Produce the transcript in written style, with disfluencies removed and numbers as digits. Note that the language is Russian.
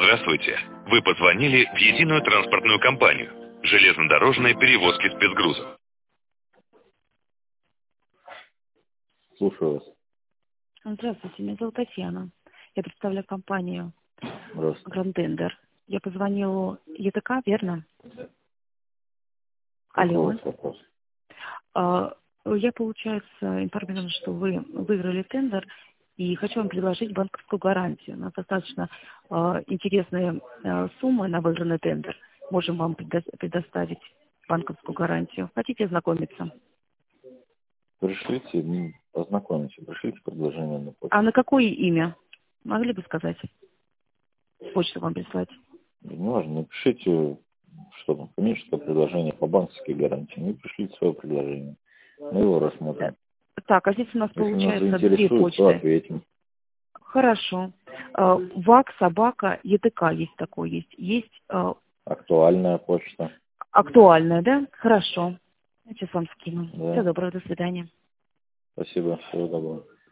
Здравствуйте. Вы позвонили в единую транспортную компанию. Железнодорожные перевозки спецгрузов. Слушаю вас. Здравствуйте, меня зовут Татьяна. Я представляю компанию Здравствуйте. Грандендер. Я позвонила ЕТК, верно? Какой у Алло. вас вопрос? Я, получается, информирована, что вы выиграли тендер, и хочу вам предложить банковскую гарантию. У нас достаточно интересные суммы на выигранный тендер. Можем вам предоставить банковскую гарантию. Хотите ознакомиться? Пришлите, ознакомьтесь, пришлите предложение на почту. А на какое имя? Могли бы сказать? Почту вам прислать. Не важно, напишите, что там, коммерческое предложение по банковской гарантии. Не пришлите свое предложение. Мы его рассмотрим. Так, а здесь у нас Если нас получается две заинтересует, то почты. ответим. Хорошо. ВАК, собака, ЕТК есть такой, есть Актуальная почта. актуальная, да? Хорошо. Я сейчас вам скину. Да. Всего доброго, до свидания. Спасибо, всего доброго.